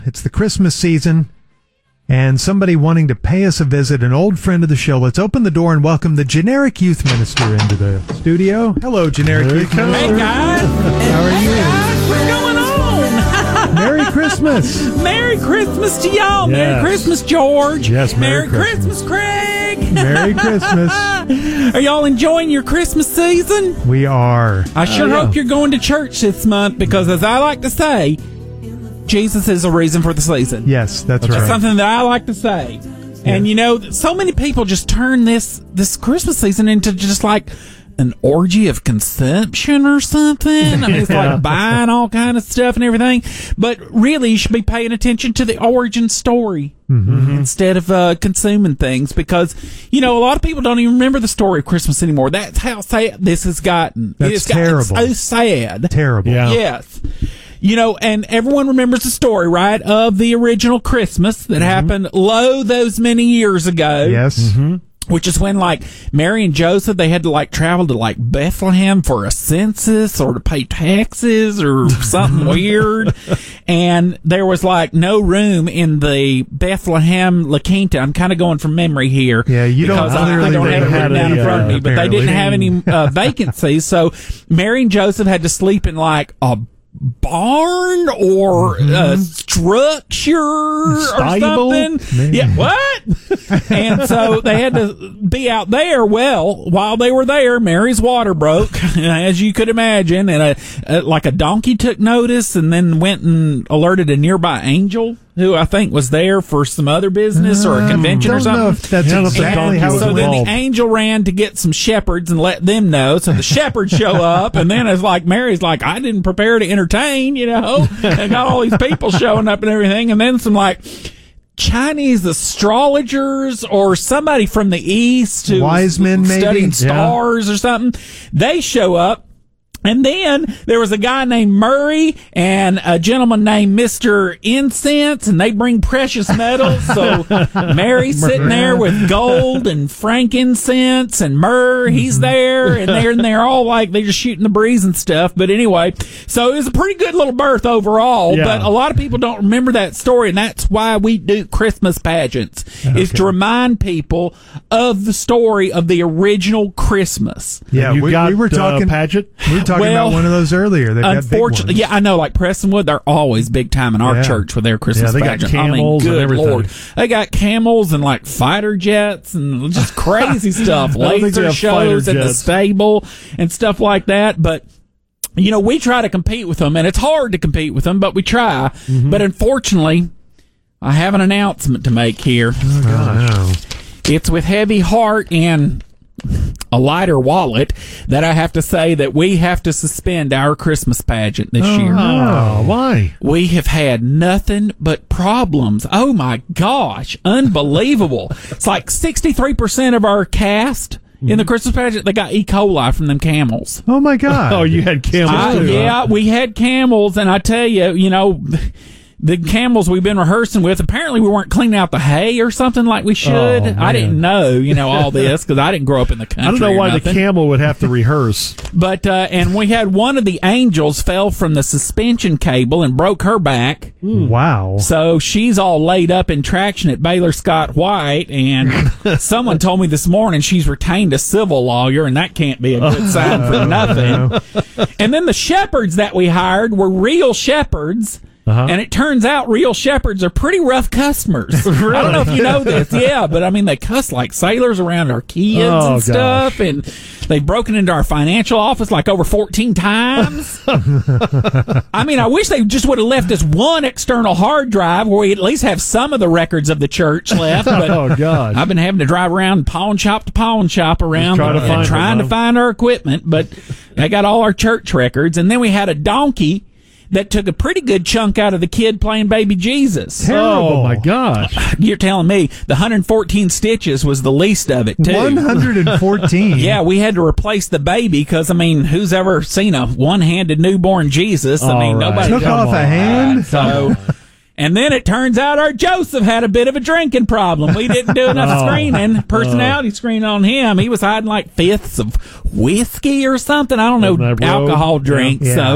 It's the Christmas season, and somebody wanting to pay us a visit, an old friend of the show. Let's open the door and welcome the Generic Youth Minister into the studio. Hello, Generic Youth Minister. Hey, guys. How are you? What's going on? Merry Christmas. Merry Christmas to y'all. Yes. Merry Christmas, George. Yes, Merry Merry Christmas, Craig. Merry Christmas. Are y'all enjoying your Christmas season? We are. I sure hope you're going to church this month because, as I like to say, Jesus is a reason for the season. Yes, that's right. That's something that I like to say. And, you know, so many people just turn this Christmas season into just like an orgy of consumption or something. I mean, it's like buying all kind of stuff and everything. But really, you should be paying attention to the origin story instead of consuming things because, you know, a lot of people don't even remember the story of Christmas anymore. That's how sad this has gotten. That's terrible. It's so sad. Terrible. Yeah. Yes. You know, and everyone remembers the story, right, of the original Christmas that happened those many years ago. Yes. Which is when, like, Mary and Joseph, they had to, like, travel to, like, Bethlehem for a census or to pay taxes or something weird. And there was, like, no room in the Bethlehem La Quinta. I'm kind of going from memory here. Yeah, you don't because I don't have it written down in front of me. But they didn't have any vacancies. So Mary and Joseph had to sleep in, like, a barn or a structure or something. Man. Yeah, what? And so they had to be out there. Well, while they were there, Mary's water broke, as you could imagine, and like a donkey took notice and then went and alerted a nearby angel who I think was there for some other business or a convention or something. Know if that's exactly how so it then went. the angel ran to get some shepherds and let them know. So the shepherds show up, and then it's like Mary's like, I didn't prepare to entertain, you know, and got all these people showing up and everything, and then some like Chinese astrologers or somebody from the East who's wise men, maybe studying stars or something. They show up. And then there was a guy named Murray and a gentleman named Mr. Incense, and they bring precious metals. So Mary's sitting there with gold and frankincense, and myrrh, he's there, and they're all like, they're just shooting the breeze and stuff. But anyway, so it was a pretty good little birth overall, but a lot of people don't remember that story, and that's why we do Christmas pageants, is to remind people of the story of the original Christmas. Yeah, we were talking pageant. We were talking about one of those earlier. They've Unfortunately, got big ones. I know, like Prestonwood, they're always big time in our church with their Christmas they got pageant. camels and good everything. Lord. They got camels and like fighter jets and just crazy stuff. don't think they Laser have shows fighter at the jets. stable and stuff like that. But, you know, we try to compete with them, and it's hard to compete with them, but we try. But unfortunately, I have an announcement to make here. Oh, no. It's with heavy heart and a lighter wallet that I have to say that we have to suspend our Christmas pageant this year. Oh, why? We have had nothing but problems. Oh my gosh. Unbelievable. It's like 63% of our cast in the Christmas pageant, they got E. coli from them camels. Oh, my God. Oh, you had camels too. Yeah, we had camels, and I tell you, you know, the camels we've been rehearsing with, apparently we weren't cleaning out the hay or something like we should. Oh, I didn't know, you know, all this because I didn't grow up in the country. I don't know or why the nothing. camel would have to rehearse. But, and we had one of the angels fell from the suspension cable and broke her back. Wow. So she's all laid up in traction at Baylor Scott White, and someone told me this morning she's retained a civil lawyer, and that can't be a good sign for nothing. And then the shepherds that we hired were real shepherds. And it turns out real shepherds are pretty rough customers. I don't know if you know this. Yeah, but I mean, they cuss like sailors around our kids and stuff. And they've broken into our financial office like over 14 times. I mean, I wish they just would have left us one external hard drive where we at least have some of the records of the church left. But Oh, God. I've been having to drive around pawn shop to pawn shop around trying to find our equipment. But they got all our church records. And then we had a donkey that took a pretty good chunk out of the kid playing baby Jesus. Terrible. Oh, my gosh. You're telling me the 114 stitches was the least of it, too. 114. Yeah, we had to replace the baby because, I mean, who's ever seen a one-handed newborn Jesus? I mean, nobody Took off a hand? So, and then it turns out our Joseph had a bit of a drinking problem. We didn't do enough screening, personality screening on him. He was hiding like fifths of whiskey or something. I don't know, Isn't that rogue? alcohol drinks. Yeah. So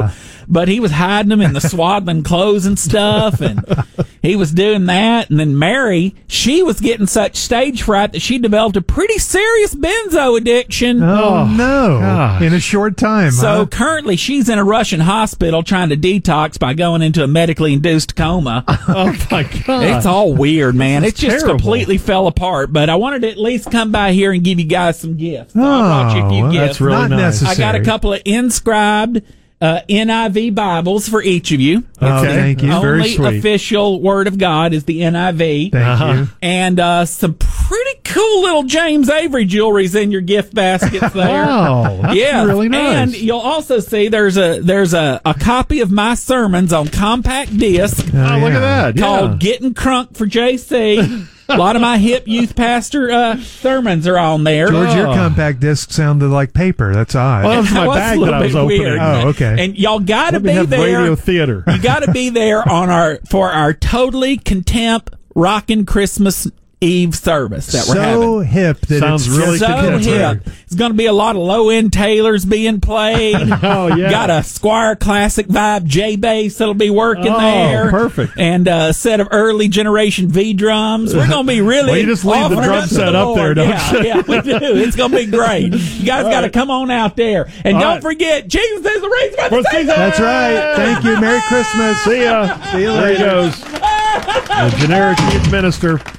but he was hiding them in the swaddling clothes and stuff, and he was doing that. And then Mary, she was getting such stage fright that she developed a pretty serious benzo addiction. Oh, no. gosh. In a short time. So currently she's in a Russian hospital trying to detox by going into a medically induced coma. Oh my God. It's all weird, man. It just terrible. completely fell apart. But I wanted to at least come by here and give you guys some gifts. So I brought you a few well, gifts. that's really not nice. necessary. I got a couple of inscribed NIV Bibles for each of you. Oh, Okay. thank you. Very Only sweet. official Word of God is the NIV. Thank you. And some pretty cool little James Avery jewelries in your gift baskets there. Oh, that's Yeah, really nice. and you'll also see there's a copy of my sermons on compact disc Oh, look yeah. at that. called "Getting Crunk for JC." A lot of my hip youth pastor sermons are on there. George, your Oh. compact disc sounded like paper. That's odd. Well, that was my That was bag a that little I was bit opening. weird. Oh, okay. And y'all got to Let me be have there. radio theater. You got to be there on for our totally contempt rockin' Christmas Eve service that we're having. so hip that Sounds it's really just So contemporary. hip. It's going to be a lot of low-end Taylors being played. Oh, yeah. Got a Squire Classic Vibe J-Bass that'll be working Oh, there. perfect. And a set of early generation V-drums. We're going to be really Well, you just leave the offering drum up to set the up there, Lord. don't yeah, you? Yeah, we do. It's going to be great. You guys got to come on out there. And All don't right. forget, Jesus is the reason for For the season. That's right. Thank you. Merry Christmas. See ya. See you There he later. goes. The generic youth minister.